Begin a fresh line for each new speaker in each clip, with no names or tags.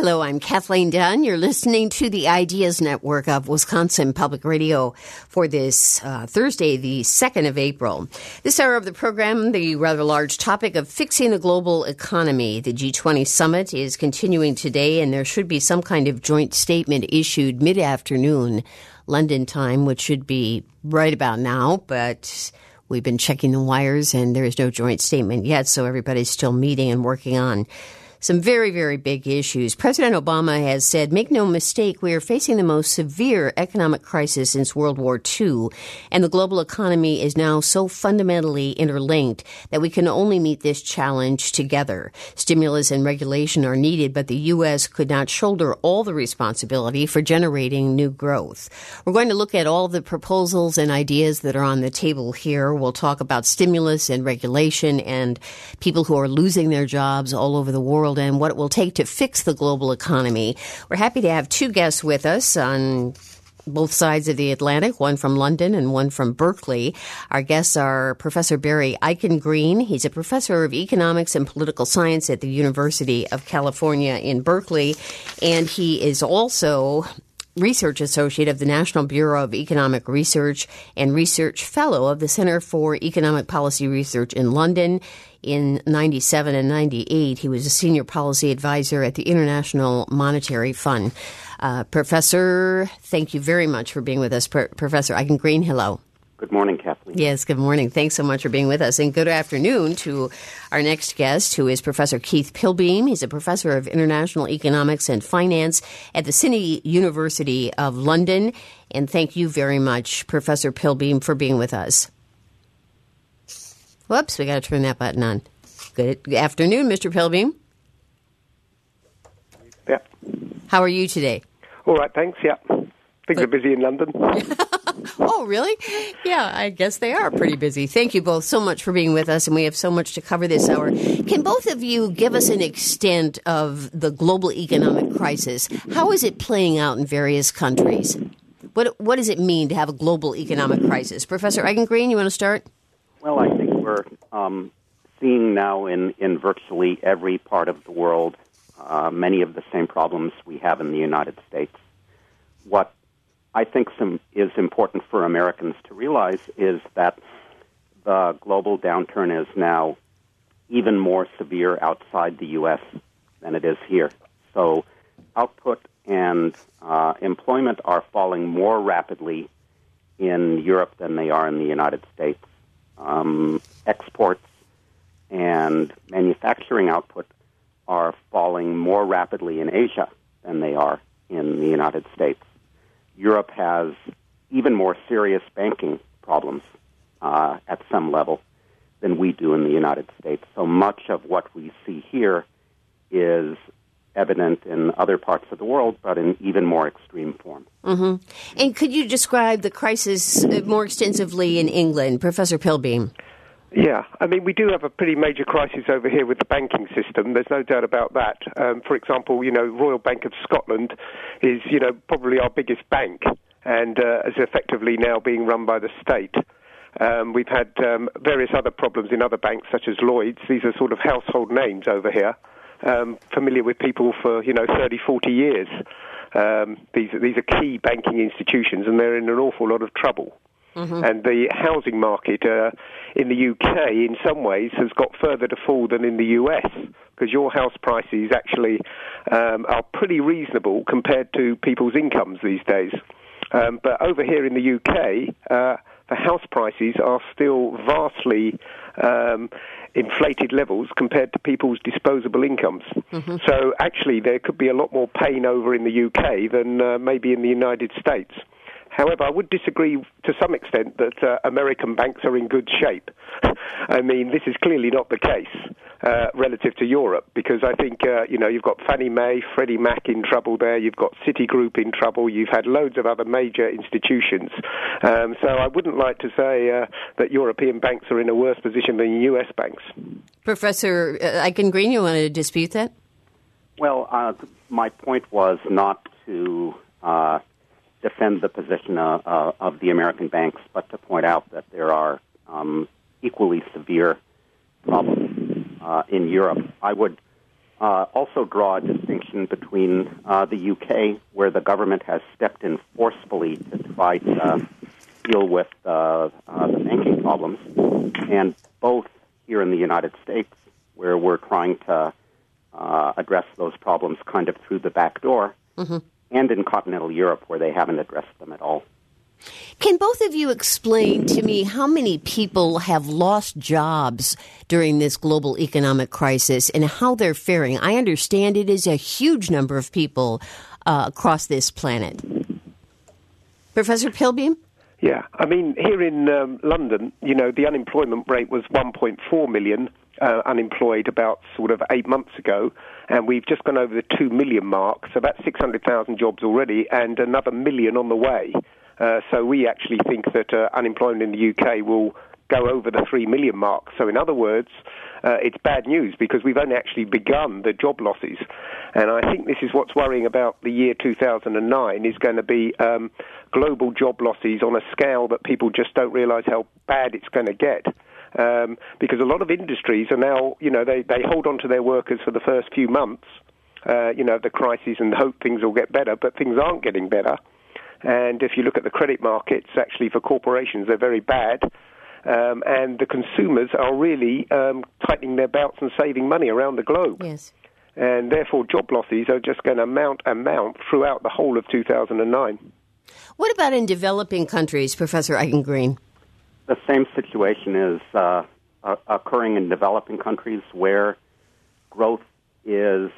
Hello, I'm Kathleen Dunn. You're listening to the Ideas Network of Wisconsin Public Radio for this Thursday, the 2nd of April. This hour of the program, the rather large topic of fixing the global economy. The G20 summit is continuing today, and there should be some kind of joint statement issued mid-afternoon London time, which should be right about now, but we've been checking the wires, and there is no joint statement yet, so everybody's still meeting and working on some very, very big issues. President Obama has said, make no mistake, we are facing the most severe economic crisis since World War II, and the global economy is now so fundamentally interlinked that we can only meet this challenge together. Stimulus and regulation are needed, but the U.S. could not shoulder all the responsibility for generating new growth. We're going to look at all the proposals and ideas that are on the table here. We'll talk about stimulus and regulation and people who are losing their jobs all over the world, and what it will take to fix the global economy. We're happy to have two guests with us on both sides of the Atlantic, one from London and one from Berkeley. Our guests are Professor Barry Eichengreen. He's a professor of economics and political science at the University of California in Berkeley, and he is also Research Associate of the National Bureau of Economic Research and Research Fellow of the Center for Economic Policy Research in London. In 97 and 98, he was a senior policy advisor at the International Monetary Fund. Professor, thank you very much for being with us. Professor Eichengreen, hello.
Good morning, Kathleen.
Yes, good morning. Thanks so much for being with us. And good afternoon to our next guest, who is Professor Keith Pilbeam. He's a professor of international economics and finance at the City University of London. And thank you very much, Professor Pilbeam, for being with us. Whoops, we got to turn that button on. Good afternoon, Mr. Pilbeam.
Yeah.
How are you today?
All right, thanks, yeah. Things are busy in London.
Oh, really? Yeah, I guess they are pretty busy. Thank you both so much for being with us, and we have so much to cover this hour. Can both of you give us an extent of the global economic crisis? How is it playing out in various countries? What does it mean to have a global economic crisis? Professor Eichengreen, you want to start?
Well, I think we're seeing now in virtually every part of the world many of the same problems we have in the United States. What I think is important for Americans to realize is that the global downturn is now even more severe outside the U.S. than it is here. So output and employment are falling more rapidly in Europe than they are in the United States. Exports and manufacturing output are falling more rapidly in Asia than they are in the United States. Europe has even more serious banking problems at some level than we do in the United States. So much of what we see here is evident in other parts of the world, but in even more extreme form.
Mm-hmm. And could you describe the crisis more extensively in England, Professor Pilbeam?
Yeah, I mean, we do have a pretty major crisis over here with the banking system. There's no doubt about that. For example, Royal Bank of Scotland is, probably our biggest bank and is effectively now being run by the state. We've had various other problems in other banks, such as Lloyds. These are sort of household names over here, familiar with people for, 30, 40 years. These are key banking institutions, and they're in an awful lot of trouble. Mm-hmm. And the housing market in the UK, in some ways, has got further to fall than in the US, because your house prices actually are pretty reasonable compared to people's incomes these days. But over here in the UK, the house prices are still vastly inflated levels compared to people's disposable incomes. Mm-hmm. So actually, there could be a lot more pain over in the UK than maybe in the United States. However, I would disagree to some extent that American banks are in good shape. I mean, this is clearly not the case relative to Europe, because I think, you've got Fannie Mae, Freddie Mac in trouble there, you've got Citigroup in trouble, you've had loads of other major institutions. So I wouldn't like to say that European banks are in a worse position than US banks.
Professor Eichengreen, you want to dispute that?
Well, my point was not to defend the position of the American banks, but to point out that there are equally severe problems in Europe. I would also draw a distinction between the UK, where the government has stepped in forcefully to try to deal with the banking problems, and both here in the United States, where we're trying to address those problems kind of through the back door, and in continental Europe, where they haven't addressed them at all.
Can both of you explain to me how many people have lost jobs during this global economic crisis and how they're faring? I understand it is a huge number of people across this planet. Professor Pilbeam?
Yeah, I mean, here in London, the unemployment rate was 1.4 million unemployed about sort of 8 months ago, and we've just gone over the 2 million mark, so that's 600,000 jobs already, and another million on the way. So we actually think that unemployment in the UK will go over the 3 million mark. So in other words, it's bad news because we've only actually begun the job losses. And I think this is what's worrying about the year 2009 is going to be global job losses on a scale that people just don't realise how bad it's going to get. Because a lot of industries are now, they hold on to their workers for the first few months, the crisis, and hope things will get better, but things aren't getting better. And if you look at the credit markets, actually for corporations, they're very bad. And the consumers are really tightening their belts and saving money around the globe.
Yes.
And therefore, job losses are just going to mount and mount throughout the whole of 2009.
What about in developing countries, Professor Eichengreen?
The same situation is occurring in developing countries where growth is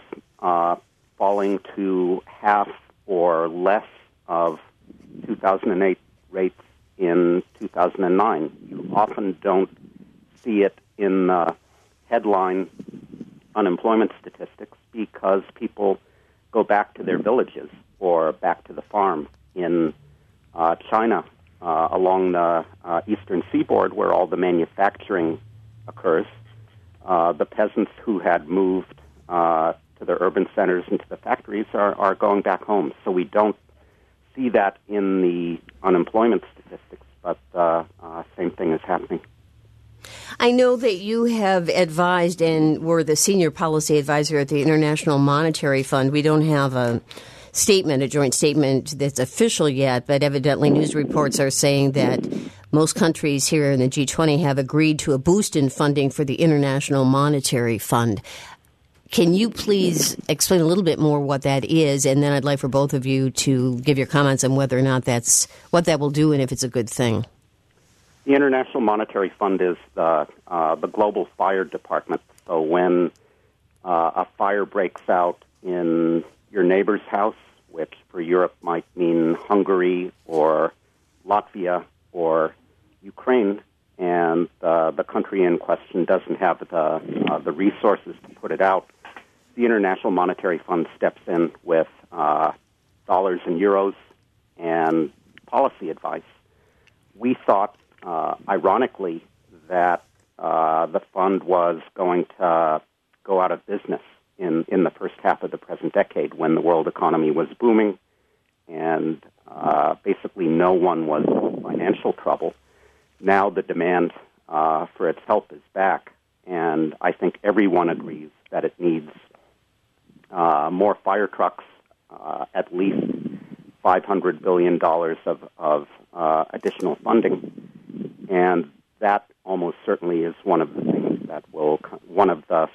falling to half or less of 2008 rates in 2009. You often don't see it in the headline unemployment statistics because people go back to their villages or back to the farm. In China, along the eastern seaboard where all the manufacturing occurs, the peasants who had moved to the urban centers and to the factories are going back home. So we don't see that in the unemployment statistics, but same thing is happening.
I know that you have advised and were the senior policy advisor at the International Monetary Fund. We don't have a joint statement that's official yet, but evidently news reports are saying that most countries here in the G20 have agreed to a boost in funding for the International Monetary Fund. Can you please explain a little bit more what that is, and then I'd like for both of you to give your comments on whether or not that's what that will do and if it's a good thing.
The International Monetary Fund is the global fire department. So when a fire breaks out in your neighbor's house, which for Europe might mean Hungary or Latvia or Ukraine, and the country in question doesn't have the resources to put it out, the International Monetary Fund steps in with dollars and euros and policy advice. We thought, ironically, that the fund was going to go out of business in the first half of the present decade when the world economy was booming and basically no one was in financial trouble. Now the demand for its help is back, and I think everyone agrees that it needs more fire trucks, at least $500 billion of additional funding, and that almost certainly is one of the things that will, one of the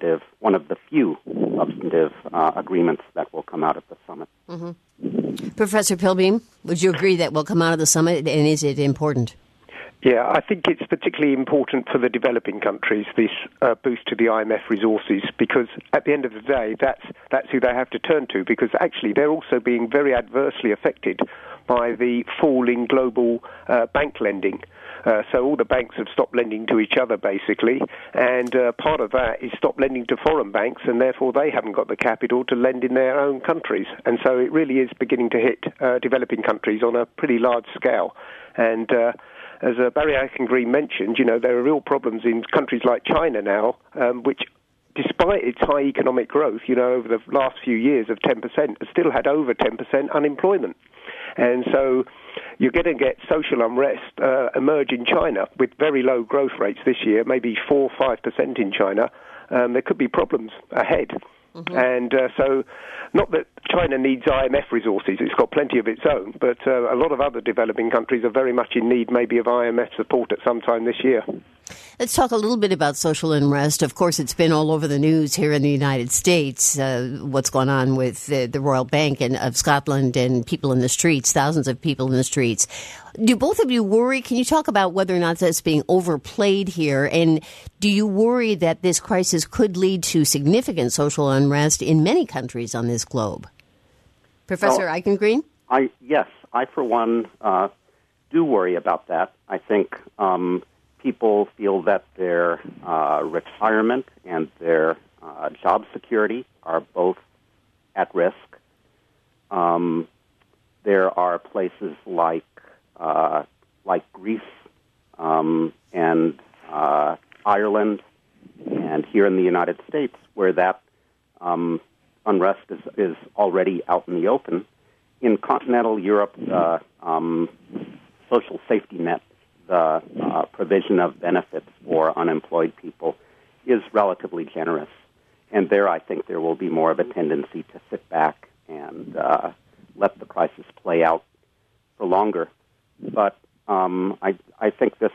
few substantive agreements that will come out of the summit.
Mm-hmm. Professor Pilbeam, would you agree that will come out of the summit, and is it important?
Yeah, I think it's particularly important for the developing countries, this boost to the IMF resources, because at the end of the day, that's who they have to turn to, because actually they're also being very adversely affected by the falling global bank lending. So all the banks have stopped lending to each other, basically, and part of that is stop lending to foreign banks, and therefore they haven't got the capital to lend in their own countries. And so it really is beginning to hit developing countries on a pretty large scale. And as Barry Eichengreen mentioned, there are real problems in countries like China now, which, despite its high economic growth, over the last few years of 10%, has still had over 10% unemployment. And so you're going to get social unrest emerge in China with very low growth rates this year, maybe 4 or 5% in China, there could be problems ahead. Mm-hmm. And so, not that China needs IMF resources, it's got plenty of its own, but a lot of other developing countries are very much in need maybe of IMF support at some time this year.
Let's talk a little bit about social unrest. Of course, it's been all over the news here in the United States, what's going on with the Royal Bank of Scotland and people in the streets, thousands of people in the streets. Do both of you worry? Can you talk about whether or not that's being overplayed here? And do you worry that this crisis could lead to significant social unrest in many countries on this globe? Professor Eichengreen?
Yes, I, for one, do worry about that. I think people feel that their retirement and their job security are both at risk. There are places like Greece and Ireland and here in the United States where that unrest is already out in the open. In continental Europe, the social safety net, the provision of benefits for unemployed people is relatively generous. And there I think there will be more of a tendency to sit back and let the crisis play out for longer. But I think this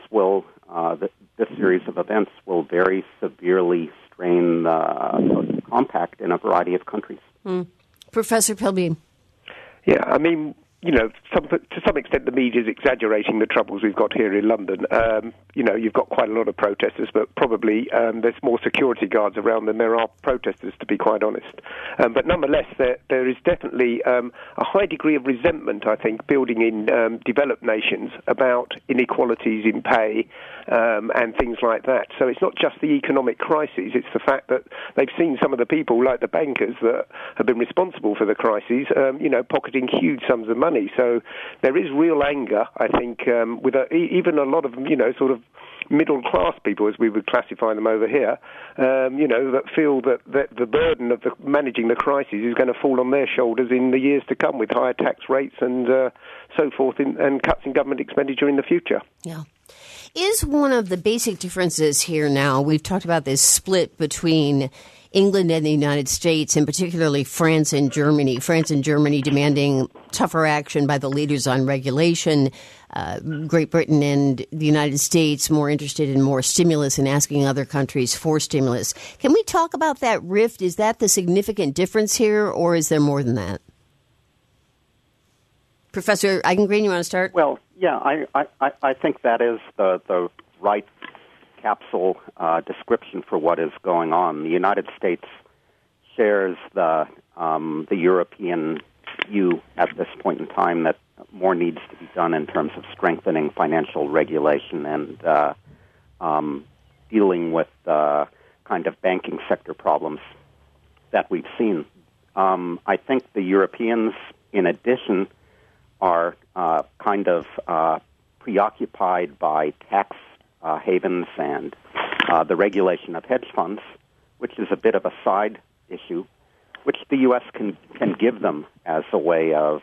series of events will very severely strain the social compact in a variety of countries.
Professor Pilbeam.
Yeah, I mean, to some extent the media is exaggerating the troubles we've got here in London. You've got quite a lot of protesters, but probably there's more security guards around than there are protesters, to be quite honest. But nonetheless, there is definitely a high degree of resentment, I think, building in developed nations about inequalities in pay and things like that. So it's not just the economic crises, it's the fact that they've seen some of the people, like the bankers, that have been responsible for the crises, pocketing huge sums of money. So there is real anger, I think, with even a lot of, sort of middle-class people, as we would classify them over here, that feel that the burden of managing the crisis is going to fall on their shoulders in the years to come with higher tax rates and so forth, and cuts in government expenditure in the future.
Yeah. Is one of the basic differences here now, we've talked about this split between England and the United States, and particularly France and Germany. France and Germany demanding tougher action by the leaders on regulation. Great Britain and the United States more interested in more stimulus and asking other countries for stimulus. Can we talk about that rift? Is that the significant difference here, or is there more than that? Professor Eichengreen, you want to start?
Well, yeah, I think that is the right capsule description for what is going on. The United States shares the European view at this point in time that more needs to be done in terms of strengthening financial regulation and dealing with the kind of banking sector problems that we've seen. I think the Europeans, in addition, are kind of preoccupied by tax havens and the regulation of hedge funds, which is a bit of a side issue, which the U.S. can give them as a way of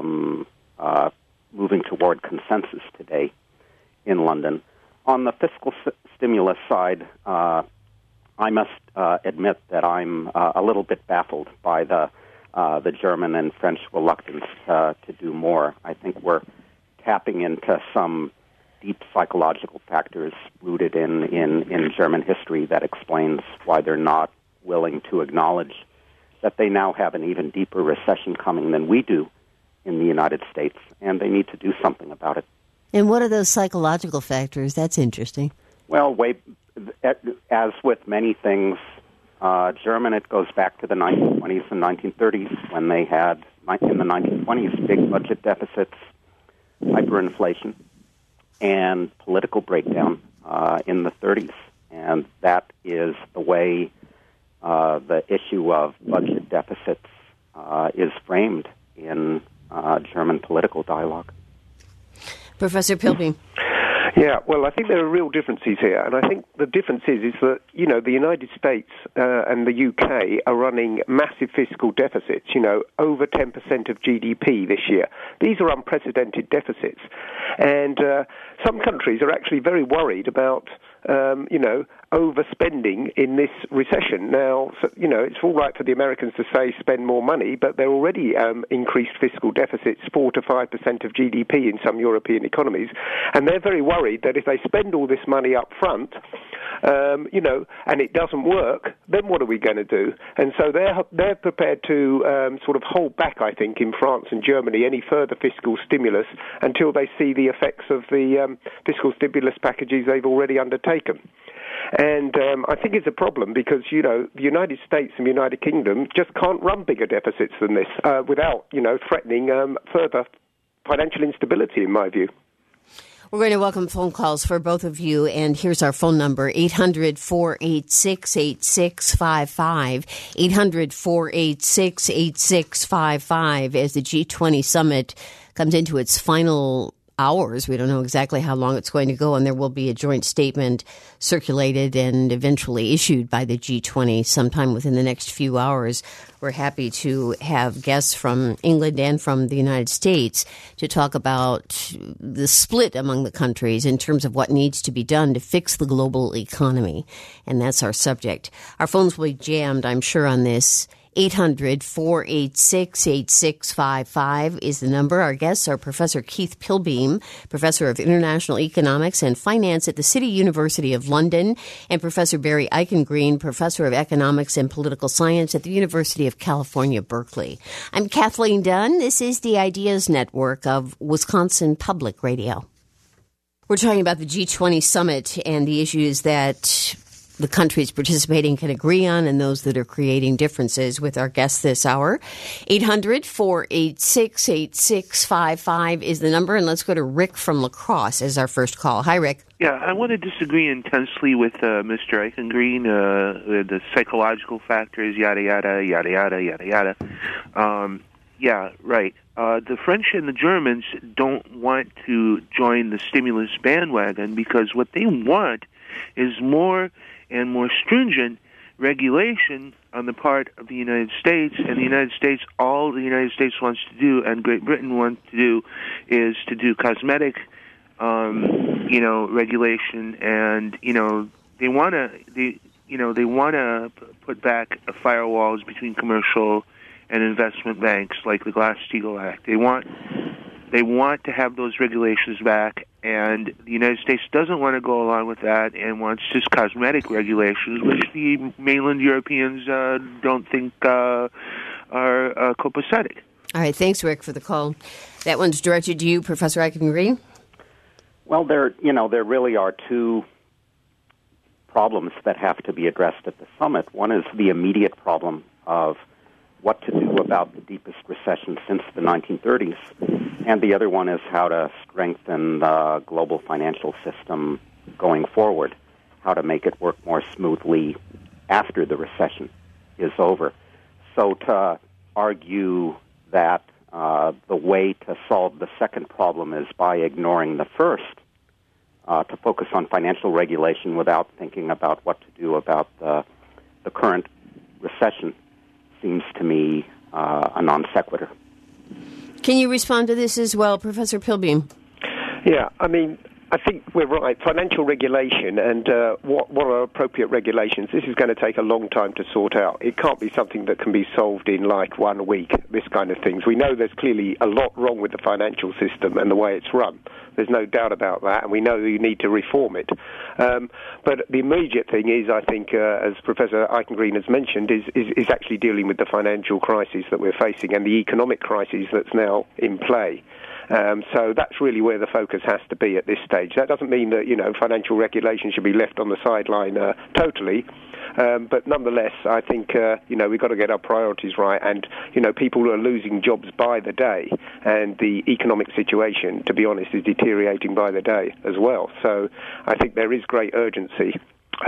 moving toward consensus today in London. On the fiscal stimulus side, I must admit that I'm a little bit baffled by the German and French reluctance to do more. I think we're tapping into some deep psychological factors rooted in German history that explains why they're not willing to acknowledge that they now have an even deeper recession coming than we do in the United States, and they need to do something about it.
And what are those psychological factors? That's interesting.
Well, as with many things, German, it goes back to the 1920s and 1930s when they had, in the 1920s, big budget deficits, hyperinflation, and political breakdown in the 30s. And that is the way the issue of budget deficits is framed in German political dialogue.
Professor Pilbeam.
Yeah, well, I think there are real differences here, and I think the difference is that, the United States and the UK are running massive fiscal deficits, over 10% of GDP this year. These are unprecedented deficits, and some countries are actually very worried about, overspending in this recession. Now, it's all right for the Americans to say spend more money, but they're already increased fiscal deficits, 4 to 5% of GDP in some European economies, and they're very worried that if they spend all this money up front, and it doesn't work, then what are we going to do? And so they're prepared to sort of hold back, I think, in France and Germany, any further fiscal stimulus until they see the effects of the fiscal stimulus packages they've already undertaken. And I think it's a problem because, the United States and the United Kingdom just can't run bigger deficits than this without, threatening further financial instability, in my view.
We're going to welcome phone calls for both of you, and here's our phone number, 800-486-8655, 800-486-8655, as the G20 summit comes into its final hours. We don't know exactly how long it's going to go, and there will be a joint statement circulated and eventually issued by the G20 sometime within the next few hours. We're happy to have guests from England and from the United States to talk about the split among the countries in terms of what needs to be done to fix the global economy. And that's our subject. Our phones will be jammed, I'm sure, on this. 800-486-8655 is the number. Our guests are Professor Keith Pilbeam, Professor of International Economics and Finance at the City University of London, and Professor Barry Eichengreen, Professor of Economics and Political Science at the University of California, Berkeley. I'm Kathleen Dunn. This is the Ideas Network of Wisconsin Public Radio. We're talking about the G20 summit and the issues that the countries participating can agree on and those that are creating differences with our guests this hour. 800-486-8655 is the number, and let's go to Rick from La Crosse as our first call. Hi, Rick.
Yeah, I want to disagree intensely with Mr. Eichengreen, the psychological factors, yada, yada, yada, yada, yada, yada. Yeah, right. The French and the Germans don't want to join the stimulus bandwagon because what they want is more and more stringent regulation on the part of the United States, and the United States, all the United States wants to do, and Great Britain wants to do, is to do cosmetic, regulation, and they want to put back firewalls between commercial and investment banks, like the Glass-Steagall Act. They want to have those regulations back, and the United States doesn't want to go along with that and wants just cosmetic regulations, which the mainland Europeans don't think are copacetic.
All right, thanks, Rick, for the call. That one's directed to you, Professor Eichengreen.
Well, there really are two problems that have to be addressed at the summit. One is the immediate problem of what to do about the deepest recession since the 1930s, and the other one is how to strengthen the global financial system going forward, how to make it work more smoothly after the recession is over. So to argue that the way to solve the second problem is by ignoring the first, to focus on financial regulation without thinking about what to do about the current recession, seems to me a non sequitur.
Can you respond to this as well, Professor Pilbeam?
Yeah, I think we're right. Financial regulation and what are appropriate regulations, this is going to take a long time to sort out. It can't be something that can be solved in 1 week, this kind of things. We know there's clearly a lot wrong with the financial system and the way it's run. There's no doubt about that, and we know that you need to reform it. But the immediate thing is, I think, as Professor Eichengreen has mentioned, is actually dealing with the financial crisis that we're facing and the economic crisis that's now in play. So that's really where the focus has to be at this stage. That doesn't mean that, financial regulation should be left on the sideline totally. But nonetheless, I think, we've got to get our priorities right. And, people are losing jobs by the day. And the economic situation, to be honest, is deteriorating by the day as well. So I think there is great urgency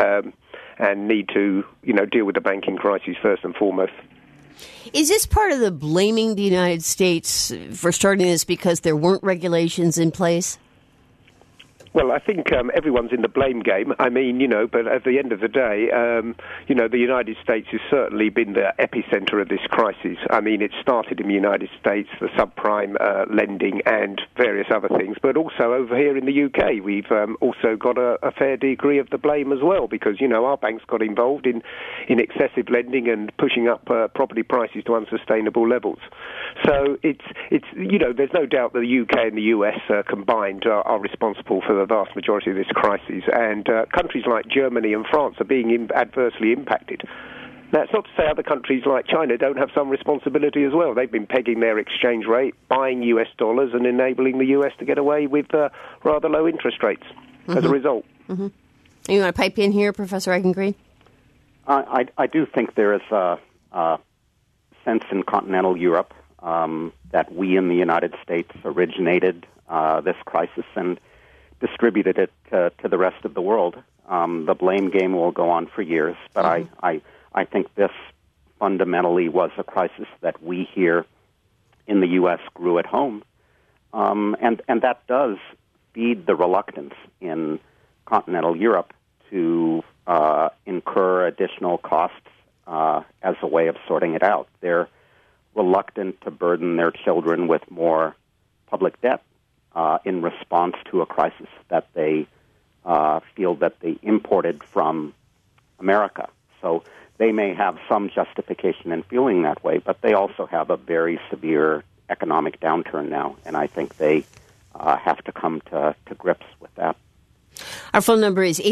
and need to, deal with the banking crisis first and foremost.
Is this part of the blaming the United States for starting this because there weren't regulations in place?
Well, I think everyone's in the blame game. I mean, but at the end of the day, the United States has certainly been the epicenter of this crisis. I mean, it started in the United States, the subprime lending and various other things, but also over here in the UK, we've also got a fair degree of the blame as well, because, our banks got involved in excessive lending and pushing up property prices to unsustainable levels. So it's there's no doubt that the UK and the US combined are responsible for the vast majority of this crisis, and countries like Germany and France are being adversely impacted. Now, it's not to say other countries like China don't have some responsibility as well. They've been pegging their exchange rate, buying US dollars, and enabling the US to get away with rather low interest rates as a result.
Mm-hmm. You want to pipe in here, Professor Eichengreen?
I do think there is a sense in continental Europe that we in the United States originated this crisis and distributed it to the rest of the world. The blame game will go on for years, but I think this fundamentally was a crisis that we here in the U.S. grew at home, and that does feed the reluctance in continental Europe to incur additional costs as a way of sorting it out. They're reluctant to burden their children with more public debt in response to a crisis that they feel that they imported from America. So they may have some justification in feeling that way, but they also have a very severe economic downturn now, and I think they have to come to grips with that.
Our phone number is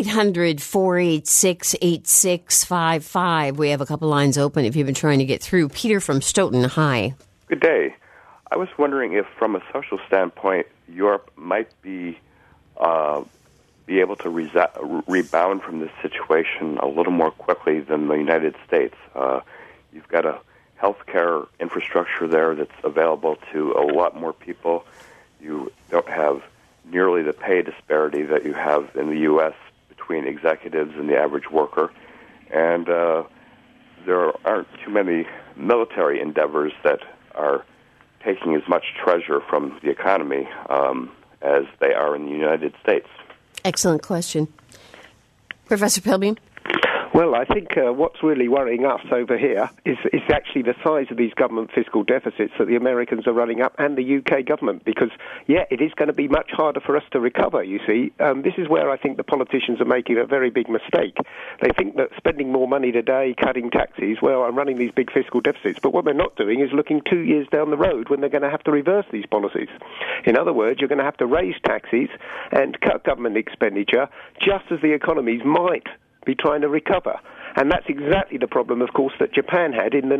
800-486-8655. We have a couple lines open if you've been trying to get through. Peter from Stoughton, hi.
Good day. I was wondering if, from a social standpoint, Europe might be able to rebound from this situation a little more quickly than the United States. You've got a healthcare infrastructure there that's available to a lot more people. You don't have nearly the pay disparity that you have in the U.S. between executives and the average worker. And there aren't too many military endeavors that are taking as much treasure from the economy as they are in the United States.
Excellent question. Professor Pilbeam?
Well, I think what's really worrying us over here is actually the size of these government fiscal deficits that the Americans are running up and the UK government, because, it is going to be much harder for us to recover, you see. This is where I think the politicians are making a very big mistake. They think that spending more money today, cutting taxes, and running these big fiscal deficits, but what they're not doing is looking 2 years down the road when they're going to have to reverse these policies. In other words, you're going to have to raise taxes and cut government expenditure just as the economies might be trying to recover. And that's exactly the problem, of course, that Japan had in the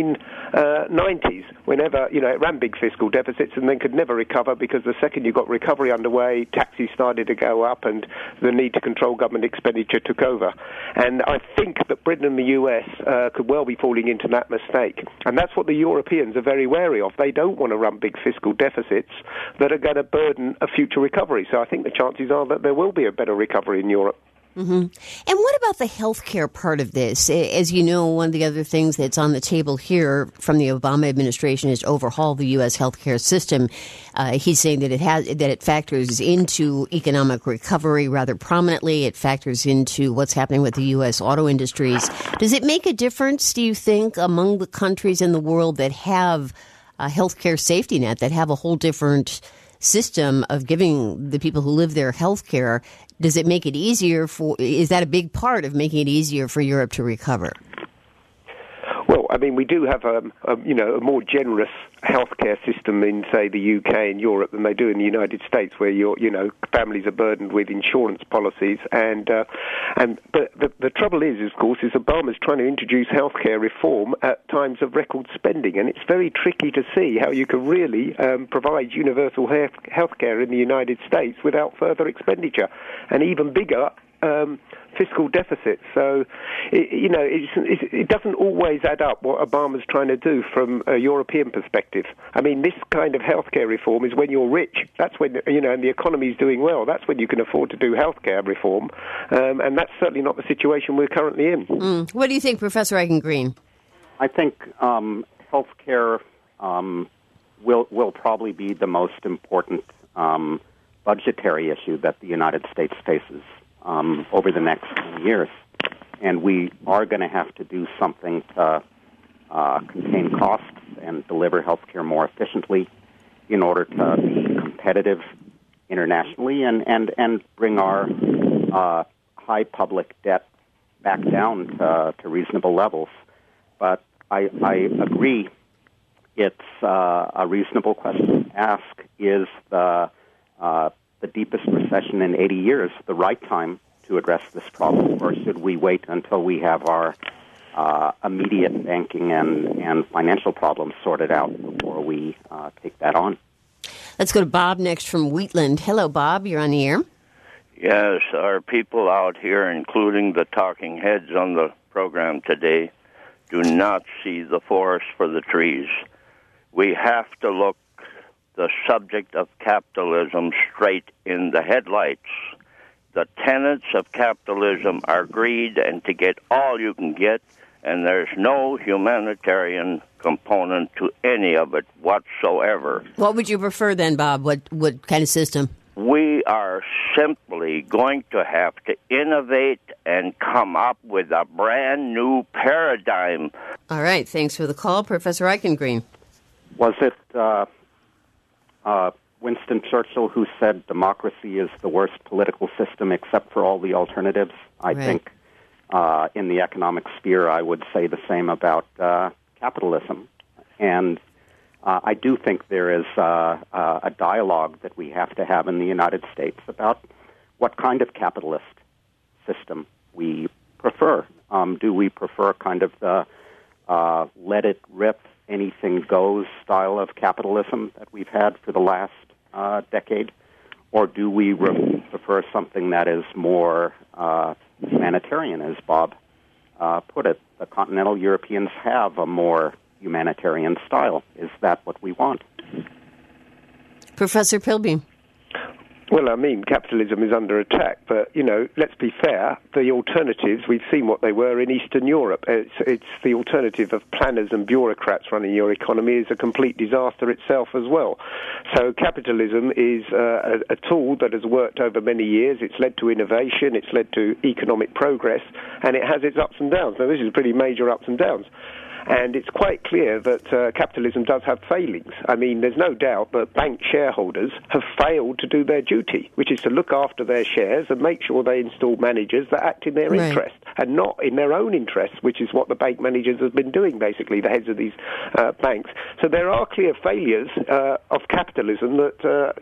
1990s, whenever, it ran big fiscal deficits and then could never recover, because the second you got recovery underway, taxes started to go up and the need to control government expenditure took over. And I think that Britain and the US could well be falling into that mistake. And that's what the Europeans are very wary of. They don't want to run big fiscal deficits that are going to burden a future recovery. So I think the chances are that there will be a better recovery in Europe.
Mm-hmm. And what about the healthcare part of this? As you know, one of the other things that's on the table here from the Obama administration is to overhaul the U.S. healthcare system. He's saying that it factors into economic recovery rather prominently. It factors into what's happening with the U.S. auto industries. Does it make a difference, do you think, among the countries in the world that have a healthcare safety net, that have a whole different system of giving the people who live there health care? Does it make it easier is that a big part of making it easier for Europe to recover?
Well, I mean, we do have a more generous healthcare system in, say, the UK and Europe than they do in the United States, where families are burdened with insurance policies. But the trouble is, of course, Obama's trying to introduce healthcare reform at times of record spending, and it's very tricky to see how you can really provide universal healthcare in the United States without further expenditure, and even bigger fiscal deficit. So, it doesn't always add up what Obama's trying to do from a European perspective. I mean, this kind of healthcare reform is when you're rich. That's when, and the economy's doing well. That's when you can afford to do healthcare reform. And that's certainly not the situation we're currently in.
What do you think, Professor Eichengreen?
I think healthcare will probably be the most important budgetary issue that the United States faces over the next 10 years. And we are going to have to do something to contain costs and deliver healthcare more efficiently in order to be competitive internationally and bring our high public debt back down to reasonable levels. But I agree it's a reasonable question to ask. Is the deepest recession in 80 years the right time to address this problem, or should we wait until we have our immediate banking and financial problems sorted out before we take that on?
Let's go to Bob next from Wheatland. Hello, Bob. You're on the air.
Yes, our people out here, including the talking heads on the program today, do not see the forest for the trees. We have to look the subject of capitalism straight in the headlights. The tenets of capitalism are greed and to get all you can get, and there's no humanitarian component to any of it whatsoever.
What would you prefer then, Bob? What kind of system?
We are simply going to have to innovate and come up with a brand new paradigm.
All right. Thanks for the call, Professor Eichengreen.
Was it Winston Churchill who said democracy is the worst political system except for all the alternatives? I think in the economic sphere, I would say the same about capitalism. And I do think there is a dialogue that we have to have in the United States about what kind of capitalist system we prefer. Do we prefer kind of the let it rip, anything goes style of capitalism that we've had for the last decade? Or do we prefer something that is more humanitarian, as Bob put it? The continental Europeans have a more humanitarian style. Is that what we want?
Professor Pilbeam.
Well, I mean, capitalism is under attack, but, let's be fair, the alternatives, we've seen what they were in Eastern Europe. It's the alternative of planners and bureaucrats running your economy is a complete disaster itself as well. So capitalism is a tool that has worked over many years. It's led to innovation, it's led to economic progress, and it has its ups and downs. Now, this is pretty major ups and downs. And it's quite clear that capitalism does have failings. I mean, there's no doubt that bank shareholders have failed to do their duty, which is to look after their shares and make sure they install managers that act in their interest and not in their own interest, which is what the bank managers have been doing, basically, the heads of these banks. So there are clear failures of capitalism that,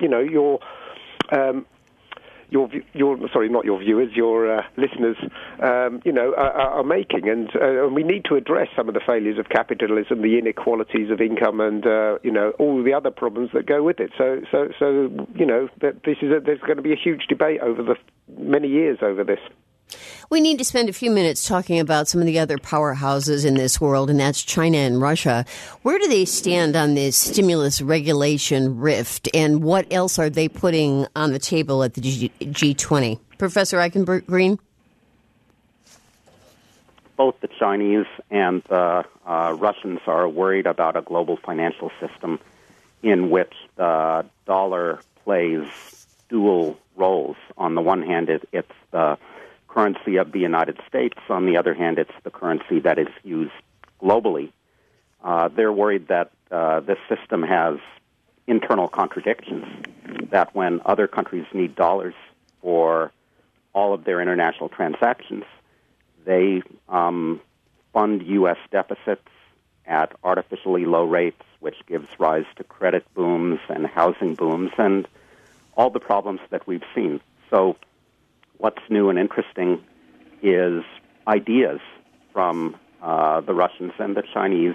not your viewers, your listeners, are making, and we need to address some of the failures of capitalism, the inequalities of income, and all the other problems that go with it. So there's going to be a huge debate over the many years over this.
We need to spend a few minutes talking about some of the other powerhouses in this world, and that's China and Russia. Where do they stand on this stimulus regulation rift, and what else are they putting on the table at the G20? Professor Eichengreen?
Both the Chinese and the Russians are worried about a global financial system in which the dollar plays dual roles. On the one hand, it's the currency of the United States. On the other hand, it's the currency that is used globally. They're worried that this system has internal contradictions, that when other countries need dollars for all of their international transactions, they fund U.S. deficits at artificially low rates, which gives rise to credit booms and housing booms and all the problems that we've seen. So what's new and interesting is ideas from the Russians and the Chinese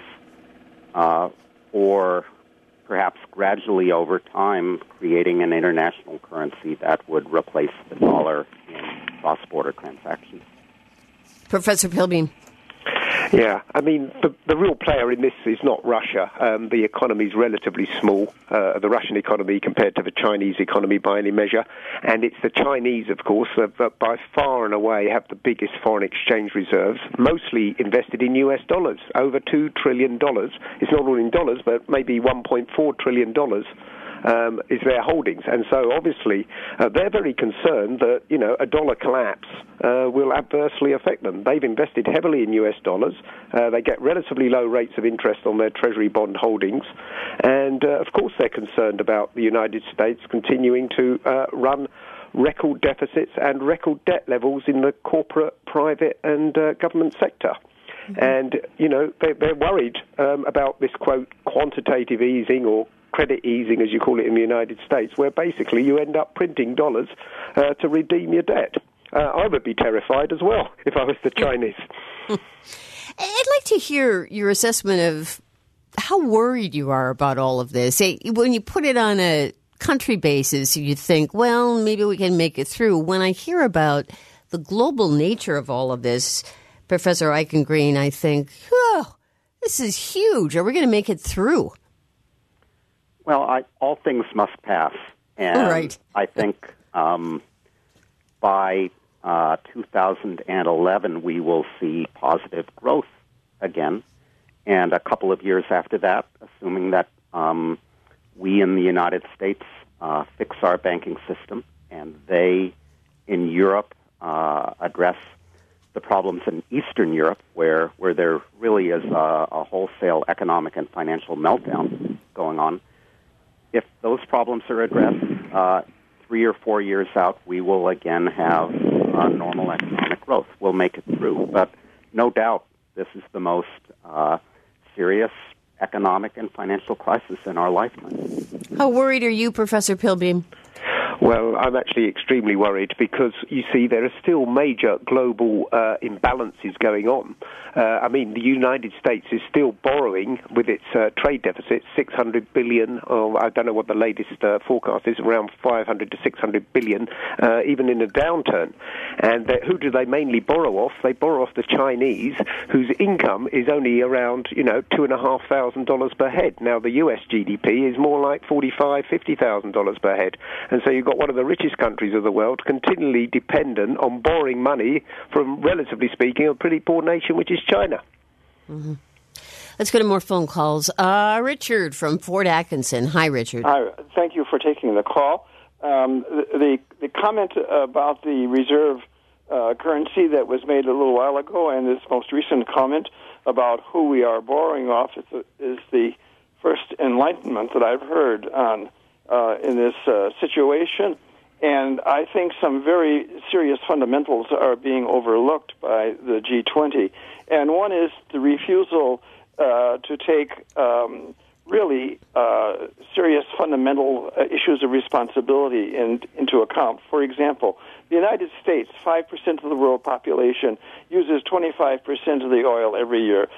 for perhaps gradually over time creating an international currency that would replace the dollar in cross-border transactions.
Professor Pilbeam.
Yeah, I mean, the real player in this is not Russia. The economy is relatively small, the Russian economy compared to the Chinese economy by any measure. And it's the Chinese, of course, that by far and away have the biggest foreign exchange reserves, mostly invested in US dollars, over $2 trillion. It's not all in dollars, but maybe $1.4 trillion is their holdings. And so obviously they're very concerned that, a dollar collapse will adversely affect them. They've invested heavily in US dollars. They get relatively low rates of interest on their Treasury bond holdings. And, of course, they're concerned about the United States continuing to run record deficits and record debt levels in the corporate, private, and government sector. And, they're worried about this, quote, quantitative easing or credit easing, as you call it in the United States, where basically you end up printing dollars to redeem your debt. I would be terrified as well if I was the Chinese.
I'd like to hear your assessment of how worried you are about all of this. When you put it on a country basis, you think, well, maybe we can make it through. When I hear about the global nature of all of this, Professor Eichengreen, I think, this is huge. Are we going to make it through?
Well, all things must pass. And
right.
I think by 2011, we will see positive growth again. And a couple of years after that, assuming that we in the United States fix our banking system and they in Europe address the problems in Eastern Europe where there really is a wholesale economic and financial meltdown going on. If those problems are addressed 3 or 4 years out, we will again have normal economic growth. We'll make it through. But no doubt this is the most serious economic and financial crisis in our lifetime.
How worried are you, Professor Pilbeam?
Well, I'm actually extremely worried because, you see, there are still major global imbalances going on. The United States is still borrowing with its trade deficit, $600 billion, or I don't know what the latest forecast is, around $500 to $600 billion, even in a downturn. And who do they mainly borrow off? They borrow off the Chinese, whose income is only around, $2,500 per head. Now, the U.S. GDP is more like $45,000, $50,000 per head. And so you've got one of the richest countries of the world continually dependent on borrowing money from, relatively speaking, a pretty poor nation, which is China.
Mm-hmm. Let's go to more phone calls. Richard from Fort Atkinson. Hi, Richard.
Hi. Thank you for taking the call. The comment about the reserve currency that was made a little while ago and this most recent comment about who we are borrowing off is the first enlightenment that I've heard on in this situation. And I think some very serious fundamentals are being overlooked by the G20. And one is the refusal to take really serious fundamental issues of responsibility into account. For example, the United States, 5% of the world population, uses 25% of the oil every year,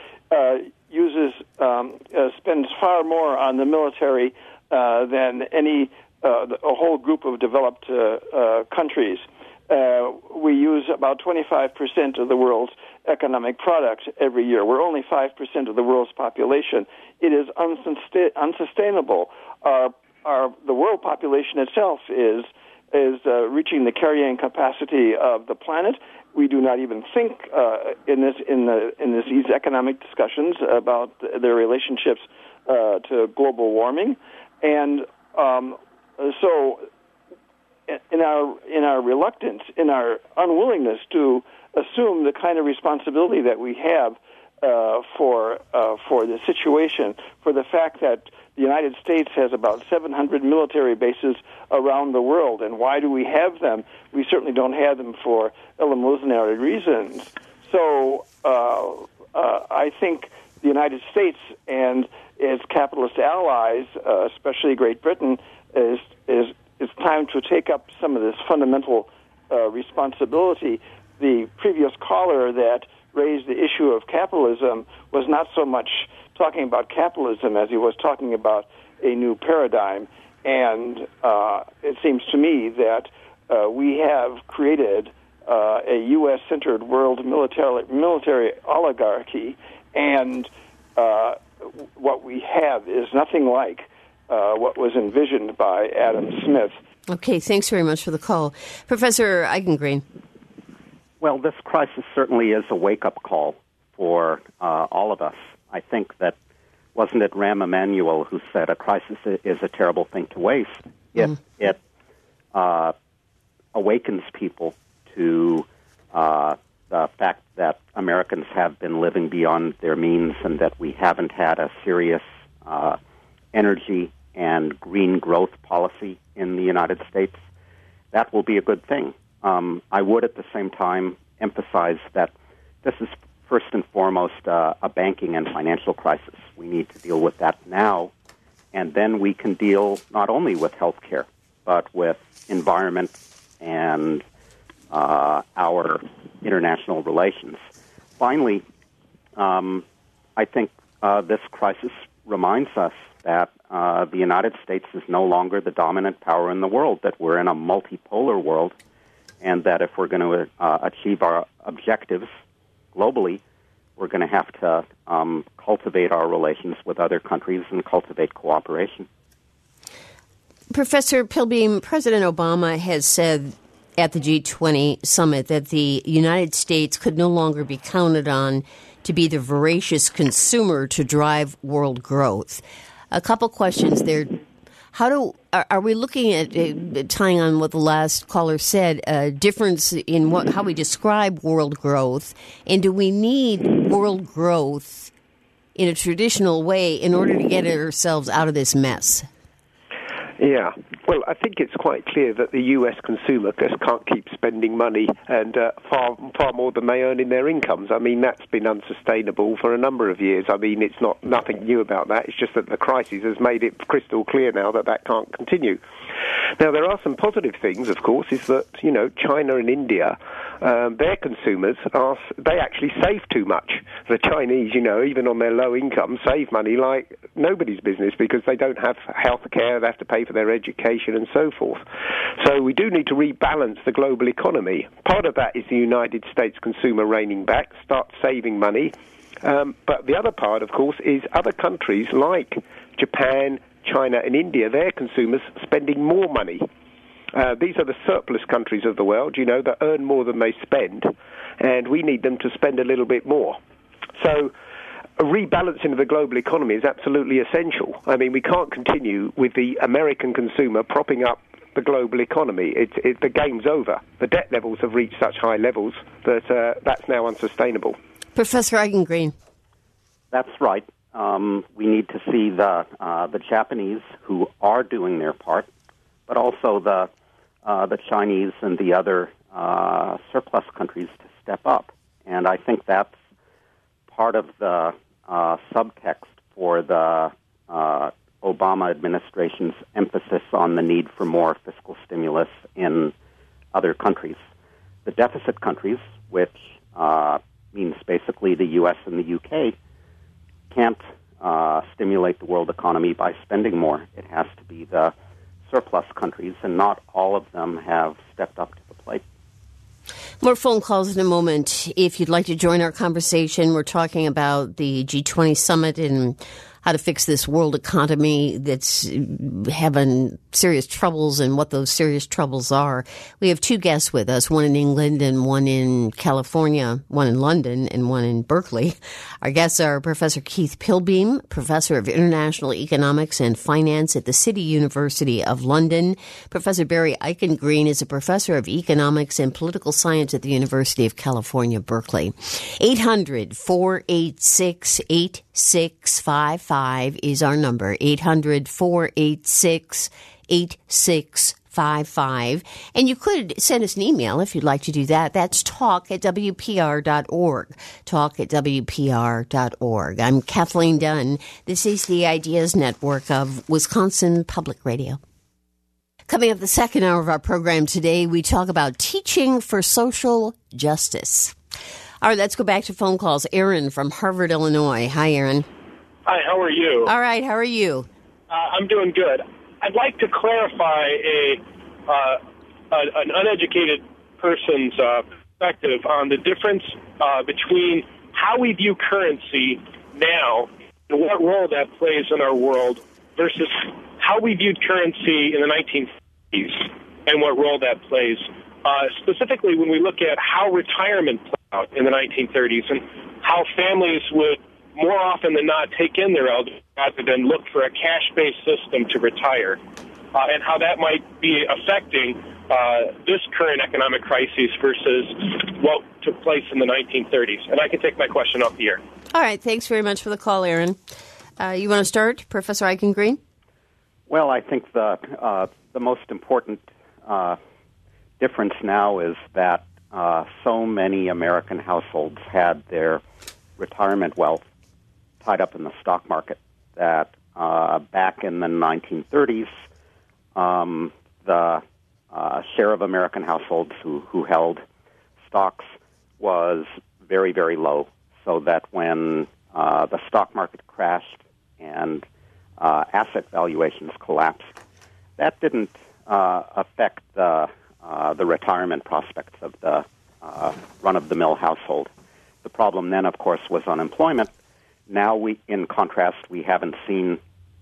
spends far more on the military than a whole group of developed countries. We use about 25% of the world's economic product every year. We're only 5% of the world's population. It is unsustainable. The world population itself is reaching the carrying capacity of the planet. We do not even think in these economic discussions about their relationships to global warming, and so in our reluctance, in our unwillingness to assume the kind of responsibility that we have for the situation, for the fact that the United States has about 700 military bases around the world, and why do we have them? We certainly don't have them for illusionary reasons. So I think the United States and its capitalist allies, especially Great Britain, it's time to take up some of this fundamental responsibility. The previous caller that raised the issue of capitalism was not so much talking about capitalism as he was talking about a new paradigm. And it seems to me that we have created a U.S.-centered world military oligarchy, and what we have is nothing like what was envisioned by Adam Smith.
Okay, thanks very much for the call. Professor Eichengreen.
Well, this crisis certainly is a wake-up call for all of us. I think that wasn't it Rahm Emanuel who said a crisis is a terrible thing to waste if it awakens people to the fact that Americans have been living beyond their means and that we haven't had a serious energy and green growth policy in the United States. That will be a good thing. I would at the same time emphasize that this is first and foremost a banking and financial crisis. We need to deal with that now, and then we can deal not only with health care, but with environment and our international relations. Finally, I think this crisis reminds us that the United States is no longer the dominant power in the world, that we're in a multipolar world, and that if we're going to achieve our objectives globally, we're going to have to cultivate our relations with other countries and cultivate cooperation.
Professor Pilbeam, President Obama has said at the G20 summit that the United States could no longer be counted on to be the voracious consumer to drive world growth. A couple questions there. Are we looking at, tying on what the last caller said, a difference in how we describe world growth, and do we need world growth in a traditional way in order to get ourselves out of this mess?
Yeah. Well, I think it's quite clear that the U.S. consumer just can't keep spending money and far more than they earn in their incomes. I mean, that's been unsustainable for a number of years. I mean, it's nothing new about that. It's just that the crisis has made it crystal clear now that can't continue. Now, there are some positive things, of course, is that, China and India, their consumers, they actually save too much. The Chinese, even on their low income, save money like nobody's business because they don't have health care, they have to pay for their education and so forth. So we do need to rebalance the global economy. Part of that is the United States consumer reining back, start saving money. But the other part, of course, is other countries like Japan, China and India, their consumers spending more money. These are the surplus countries of the world, that earn more than they spend, and we need them to spend a little bit more. So a rebalancing of the global economy is absolutely essential. I mean, we can't continue with the American consumer propping up the global economy. The game's over. The debt levels have reached such high levels that that's now unsustainable.
Professor Eichengreen.
That's right. We need to see the Japanese who are doing their part, but also the Chinese and the other surplus countries to step up. And I think that's part of the subtext for the Obama administration's emphasis on the need for more fiscal stimulus in other countries. The deficit countries, which means basically the U.S. and the U.K., can't stimulate the world economy by spending more. It has to be the surplus countries, and not all of them have stepped up to the plate.
More phone calls in a moment. If you'd like to join our conversation, we're talking about the G20 summit and how to fix this world economy that's having serious troubles and what those serious troubles are. We have two guests with us, one in England and one in California, one in London and one in Berkeley. Our guests are Professor Keith Pilbeam, Professor of International Economics and Finance at the City University of London. Professor Barry Eichengreen is a Professor of Economics and Political Science at the University of California, Berkeley. 800-486-8655 is our number, 800-486-8655. And you could send us an email if you'd like to do that. That's talk@wpr.org, talk@wpr.org. I'm Kathleen Dunn. This is the Ideas Network of Wisconsin Public Radio. Coming up the second hour of our program today, we talk about teaching for social justice. All right, let's go back to phone calls. Aaron from Harvard, Illinois. Hi, Aaron.
Hi, how are you?
All right, how are you?
I'm doing good. I'd like to clarify an uneducated person's perspective on the difference between how we view currency now and what role that plays in our world versus how we viewed currency in the 1950s and what role that plays. Specifically, when we look at how retirement played out in the 1930s and how families would more often than not take in their elders rather than look for a cash-based system to retire, and how that might be affecting this current economic crisis versus what took place in the 1930s. And I can take my question off the air.
All right. Thanks very much for the call, Aaron. You want to start, Professor Eichengreen?
Well, I think the most important difference now is that so many American households had their retirement wealth tied up in the stock market that back in the 1930s, the share of American households who held stocks was very, very low, so that when the stock market crashed and asset valuations collapsed, that didn't affect the retirement prospects of the run-of-the-mill household. The problem then, of course, was unemployment. Now, in contrast, we haven't seen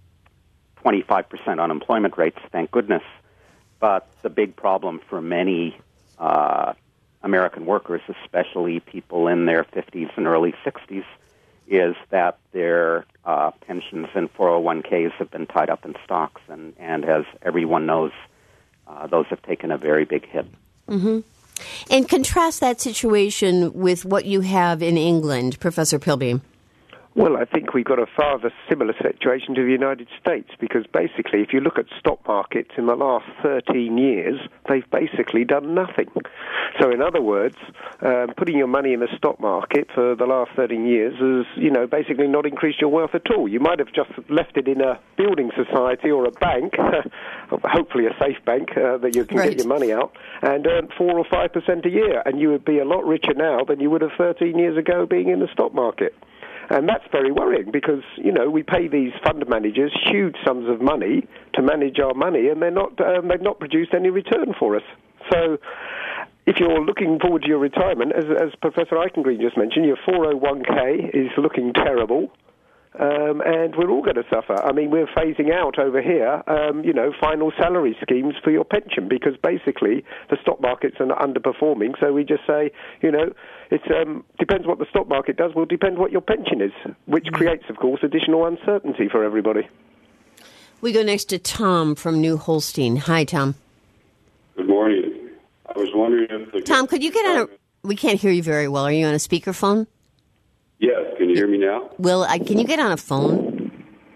25% unemployment rates, thank goodness. But the big problem for many American workers, especially people in their 50s and early 60s, is that their pensions and 401ks have been tied up in stocks. And as everyone knows, those have taken a very big hit.
Mm-hmm. And contrast that situation with what you have in England, Professor Pilbeam.
Well, I think we've got a rather similar situation to the United States, because basically, if you look at stock markets in the last 13 years, they've basically done nothing. So in other words, putting your money in the stock market for the last 13 years has, basically not increased your wealth at all. You might have just left it in a building society or a bank, hopefully a safe bank that you can get your money out, and earn 4 or 5% a year, and you would be a lot richer now than you would have 13 years ago being in the stock market. And that's very worrying because, we pay these fund managers huge sums of money to manage our money, and they've not produced any return for us. So if you're looking forward to your retirement, as Professor Eichengreen just mentioned, your 401k is looking terrible. And we're all going to suffer. I mean, we're phasing out over here, final salary schemes for your pension, because basically the stock markets are underperforming. So we just say, it depends what the stock market does will depend what your pension is, which creates, of course, additional uncertainty for everybody.
We go next to Tom from New Holstein. Hi, Tom.
Good morning. I was wondering if
Tom, could you get on a... We can't hear you very well. Are you on a speakerphone?
Yes. Can you hear me now?
Will, can you get on a phone?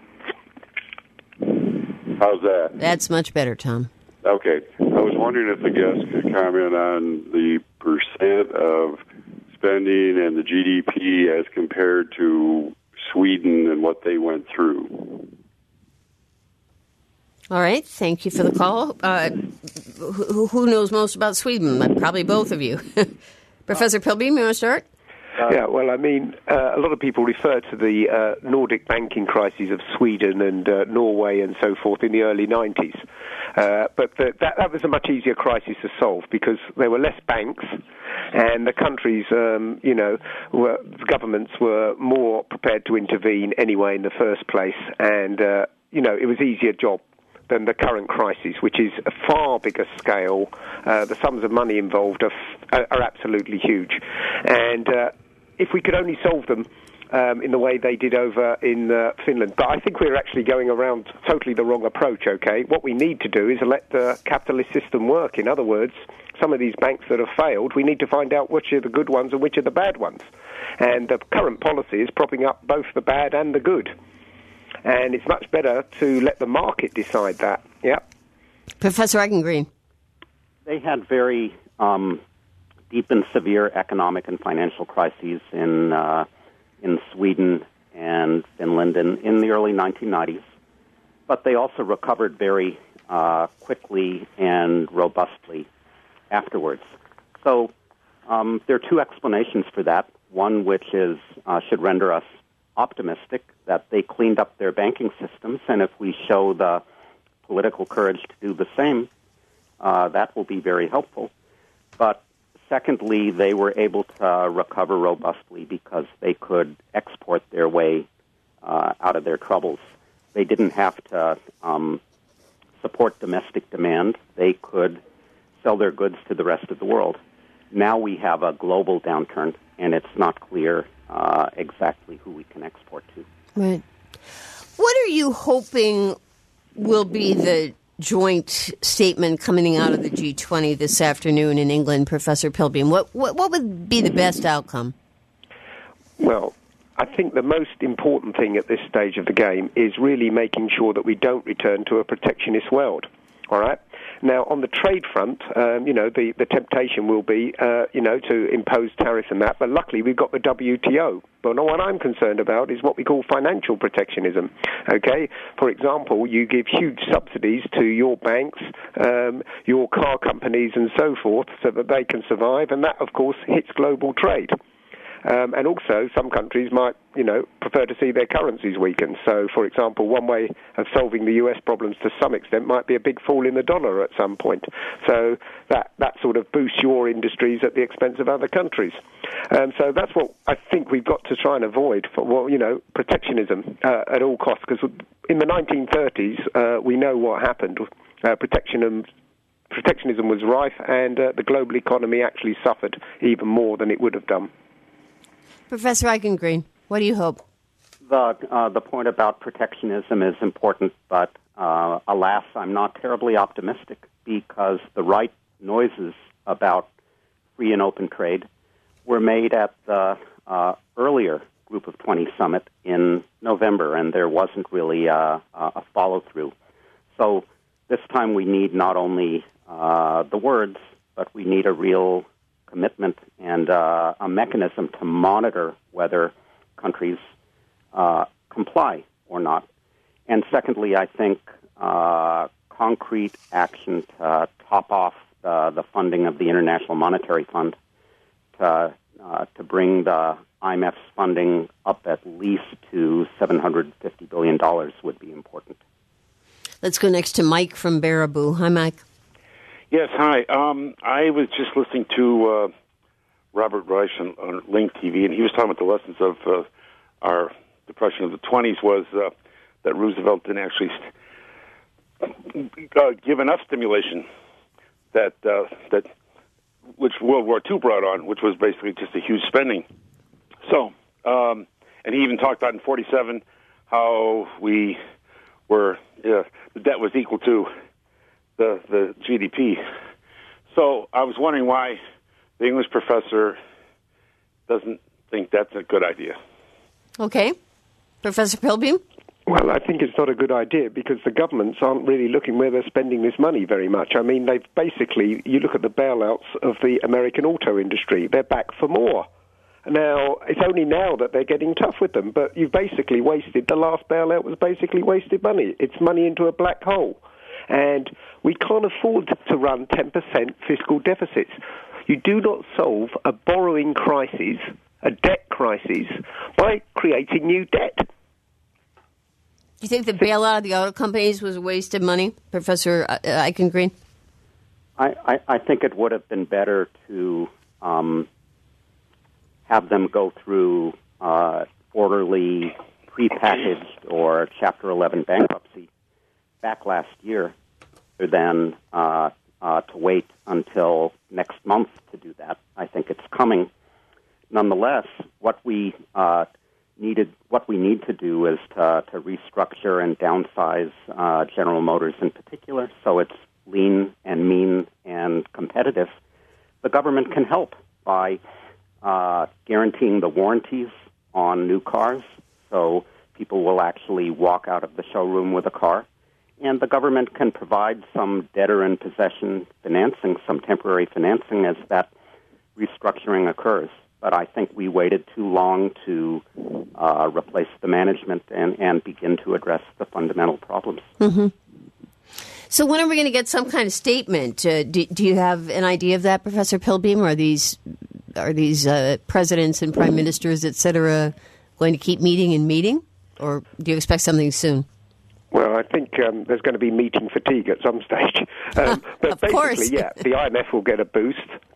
How's that?
That's much better, Tom.
Okay. I was wondering if the guest could comment on the percent of spending and the GDP as compared to Sweden and what they went through.
All right. Thank you for the call. Who knows most about Sweden? Probably both of you. Professor Pilbeam, you want to start?
Yeah, well, I mean, a lot of people refer to the Nordic banking crises of Sweden and Norway and so forth in the early 90s. But that was a much easier crisis to solve because there were less banks and the countries, the governments were more prepared to intervene anyway in the first place. And, it was an easier job than the current crisis, which is a far bigger scale. The sums of money involved are absolutely huge. And if we could only solve them in the way they did over in Finland. But I think we're actually going around totally the wrong approach, okay? What we need to do is let the capitalist system work. In other words, some of these banks that have failed, we need to find out which are the good ones and which are the bad ones. And the current policy is propping up both the bad and the good. And it's much better to let the market decide that. Yeah.
Professor Eichengreen.
They had very deep and severe economic and financial crises in Sweden and Finland in the early 1990s, but they also recovered very quickly and robustly afterwards. So there are two explanations for that. One which is should render us optimistic that they cleaned up their banking systems, and if we show the political courage to do the same, that will be very helpful. But secondly, they were able to recover robustly because they could export their way out of their troubles. They didn't have to support domestic demand. They could sell their goods to the rest of the world. Now we have a global downturn, and it's not clear exactly who we can export to.
Right. What are you hoping will be the joint statement coming out of the G20 this afternoon in England, Professor Pilbeam? What would be the best outcome?
Well, I think the most important thing at this stage of the game is really making sure that we don't return to a protectionist world. All right? Now, on the trade front, the temptation will be, to impose tariffs and that, but luckily we've got the WTO. But what I'm concerned about is what we call financial protectionism, okay? For example, you give huge subsidies to your banks, your car companies and so forth so that they can survive, and that, of course, hits global trade. And also, some countries might, prefer to see their currencies weaken. So, for example, one way of solving the U.S. problems to some extent might be a big fall in the dollar at some point. So that sort of boosts your industries at the expense of other countries. So that's what I think we've got to try and avoid, protectionism at all costs. Because in the 1930s, we know what happened. Protectionism was rife, and the global economy actually suffered even more than it would have done.
Professor Eichengreen, what do you hope?
The point about protectionism is important, but alas, I'm not terribly optimistic because the right noises about free and open trade were made at the earlier Group of 20 summit in November, and there wasn't really a follow-through. So this time we need not only the words, but we need a real commitment and a mechanism to monitor whether countries comply or not. And secondly, I think concrete action to top off the funding of the International Monetary Fund to bring the IMF's funding up at least to $750 billion would be important.
Let's go next to Mike from Baraboo. Hi, Mike.
Yes, hi. I was just listening to Robert Reich on Link TV, and he was talking about the lessons of our depression of the 20s was that Roosevelt didn't actually give enough stimulation that which World War II brought on, which was basically just a huge spending. So, and he even talked about in 47 how we were the debt was equal to the GDP. So I was wondering why the English professor doesn't think that's a good idea. Okay.
Professor Pilbeam?
Well, I think it's not a good idea because the governments aren't really looking where they're spending this money very much. I mean, they've basically, you look at the bailouts of the American auto industry, they're back for more. Now, it's only now that they're getting tough with them, but you've basically wasted, the last bailout was basically wasted money. It's money into a black hole. And we can't afford to run 10% fiscal deficits. You do not solve a borrowing crisis, a debt crisis, by creating new debt.
Do you think the bailout of the auto companies was a waste of money, Professor Eichengreen?
I think it would have been better to have them go through orderly, prepackaged, or Chapter 11 bankruptcy back last year, rather than to wait until next month to do that. I think it's coming. Nonetheless, what we need to do is to restructure and downsize General Motors in particular, so it's lean and mean and competitive. The government can help by guaranteeing the warranties on new cars, so people will actually walk out of the showroom with a car. And the government can provide some debtor-in-possession financing, some temporary financing as that restructuring occurs. But I think we waited too long to replace the management and begin to address the fundamental problems.
Mm-hmm. So when are we going to get some kind of statement? Do you have an idea of that, Professor Pilbeam? Are these presidents and prime ministers, et cetera, going to keep meeting? Or do you expect something soon?
Well, I think there's going to be meeting fatigue at some stage. But
of
basically,
course.
yeah, the IMF will get a boost.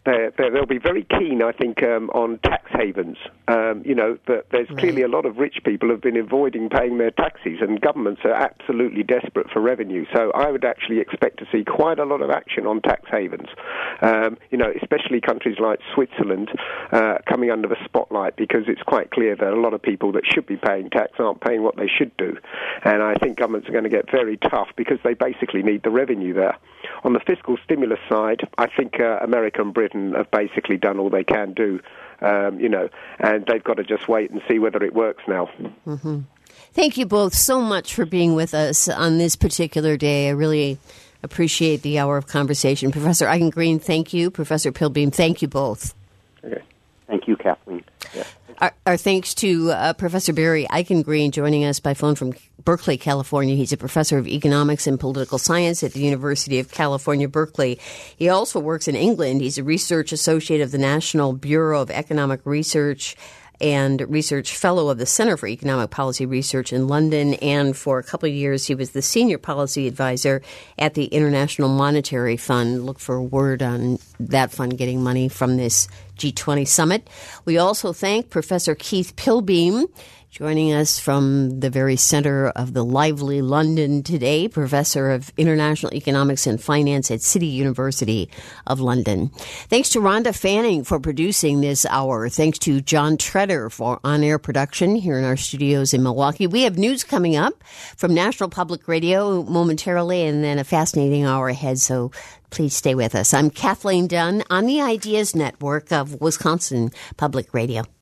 they'll be very keen, I think, on tax havens. That there's clearly a lot of rich people have been avoiding paying their taxes, and governments are absolutely desperate for revenue. So I would actually expect to see quite a lot of action on tax havens. Especially countries like Switzerland coming under the spotlight, because it's quite clear that a lot of people that should be paying tax aren't paying what they should do. And I think governments are going to get very tough because they basically need the revenue there. On the fiscal stimulus side, I think America and Britain have basically done all they can do, and they've got to just wait and see whether it works now.
Mm-hmm. Thank you both so much for being with us on this particular day. I really appreciate the hour of conversation. Professor Eichengreen, thank you. Professor Pilbeam, thank you both.
Okay. Thank you, Kathleen. Yeah.
Our thanks to Professor Barry Eichengreen joining us by phone from Berkeley, California. He's a professor of economics and political science at the University of California, Berkeley. He also works in England. He's a research associate of the National Bureau of Economic Research and research fellow of the Center for Economic Policy Research in London. And for a couple of years, he was the senior policy advisor at the International Monetary Fund. Look for word on that fund getting money from this G20 summit. We also thank Professor Keith Pilbeam, joining us from the very center of the lively London today, Professor of International Economics and Finance at City University of London. Thanks to Rhonda Fanning for producing this hour. Thanks to John Treader for on-air production here in our studios in Milwaukee. We have news coming up from National Public Radio momentarily, and then a fascinating hour ahead, so please stay with us. I'm Kathleen Dunn on the Ideas Network of Wisconsin Public Radio.